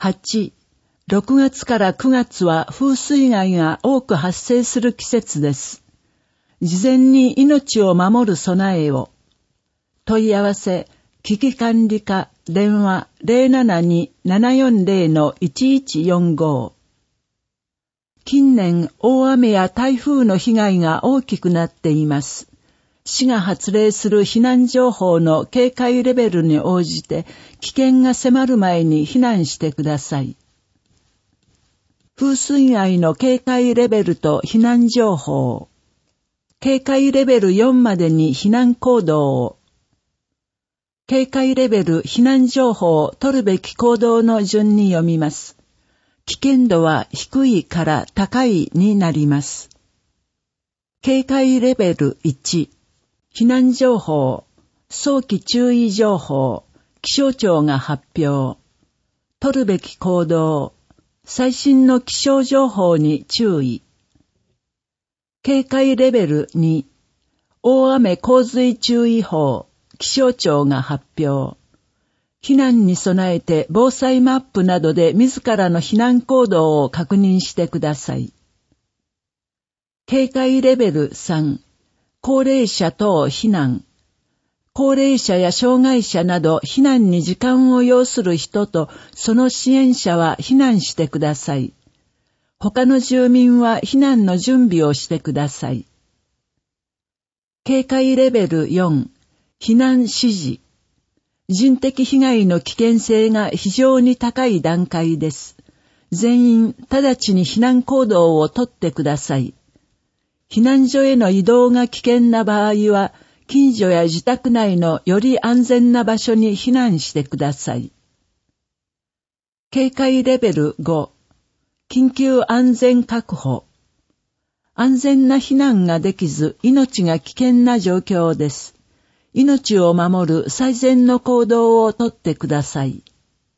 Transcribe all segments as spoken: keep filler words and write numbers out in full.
はち、ろくがつからくがつは風水害が多く発生する季節です。事前に命を守る備えを。問い合わせ、危機管理課、電話 ゼロななに ななよんゼロ いちいちよんご。近年、大雨や台風の被害が大きくなっています。市が発令する避難情報の警戒レベルに応じて、危険が迫る前に避難してください。風水害の警戒レベルと避難情報。警戒レベルよんまでに避難行動を。警戒レベル避難情報を取るべき行動の順に読みます。危険度は低いから高いになります。警戒レベルいち。避難情報、早期注意情報、気象庁が発表。取るべき行動、最新の気象情報に注意。警戒レベルに、大雨洪水注意報、気象庁が発表。避難に備えて防災マップなどで自らの避難行動を確認してください。警戒レベルさん、高齢者等避難。高齢者や障害者など避難に時間を要する人とその支援者は避難してください。他の住民は避難の準備をしてください。警戒レベルよん、避難指示。人的被害の危険性が非常に高い段階です。全員直ちに避難行動をとってください。避難所への移動が危険な場合は、近所や自宅内のより安全な場所に避難してください。警戒レベルご、緊急安全確保。安全な避難ができず、命が危険な状況です。命を守る最善の行動をとってください。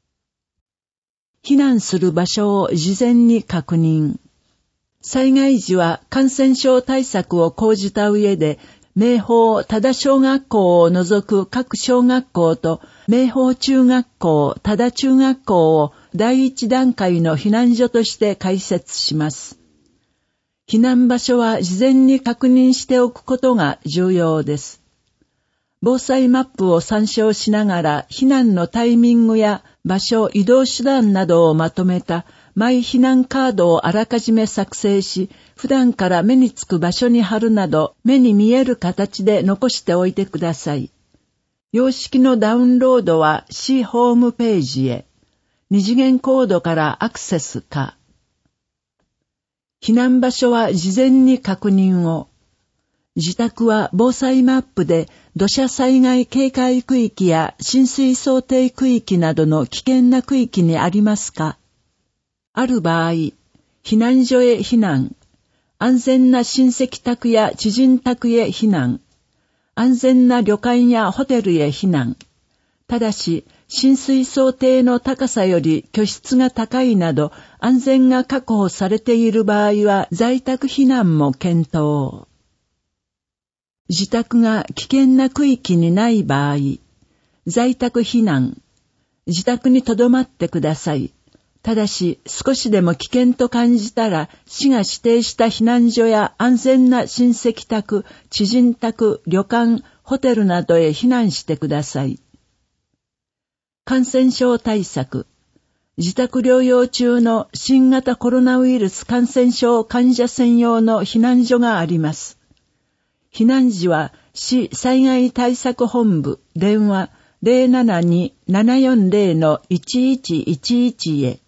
避難する場所を事前に確認。災害時は感染症対策を講じた上で、明豊多田小学校を除く各小学校と明豊中学校、多田中学校を第一段階の避難所として開設します。避難場所は事前に確認しておくことが重要です。防災マップを参照しながら避難のタイミングや場所、移動手段などをまとめたマイ避難カードをあらかじめ作成し、普段から目につく場所に貼るなど、目に見える形で残しておいてください。様式のダウンロードは市ホームページへ。二次元コードからアクセスか。避難場所は事前に確認を。自宅は防災マップで土砂災害警戒区域や浸水想定区域などの危険な区域にありますか？ある場合、避難所へ避難、安全な親戚宅や知人宅へ避難、安全な旅館やホテルへ避難。ただし、浸水想定の高さより居室が高いなど安全が確保されている場合は在宅避難も検討。自宅が危険な区域にない場合、在宅避難、自宅に留まってください。ただし、少しでも危険と感じたら、市が指定した避難所や安全な親戚宅、知人宅、旅館、ホテルなどへ避難してください。感染症対策。自宅療養中の新型コロナウイルス感染症患者専用の避難所があります。避難時は市災害対策本部電話 ゼロななに ななよんゼロ いちいちいちいち へ。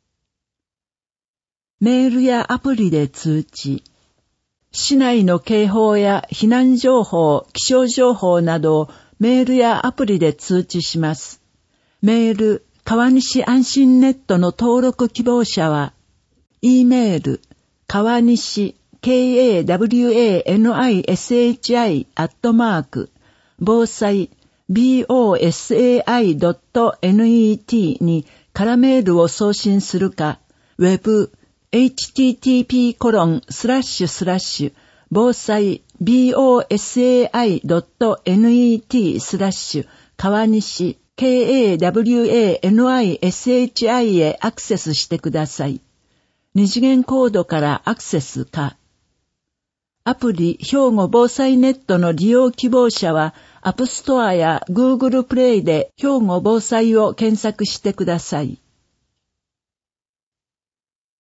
メールやアプリで通知。市内の警報や避難情報、気象情報などをメールやアプリで通知します。メール、川西安心ネットの登録希望者は、E メール、川西ケーエーダブリューエーエヌアイエスエイチアイ アットマーク、防災、ボサイ ドットネット に空メールを送信するか、ウェブ、エイチティーティーピーコロンスラッシュスラッシュ防災 ボサイ ドットネット スラッシュ川西ケーエーダブリューエーエヌアイエスエイチアイ へアクセスしてください。二次元コードからアクセスか。アプリ兵庫防災ネットの利用希望者は、アップストアや Google プレイで兵庫防災を検索してください。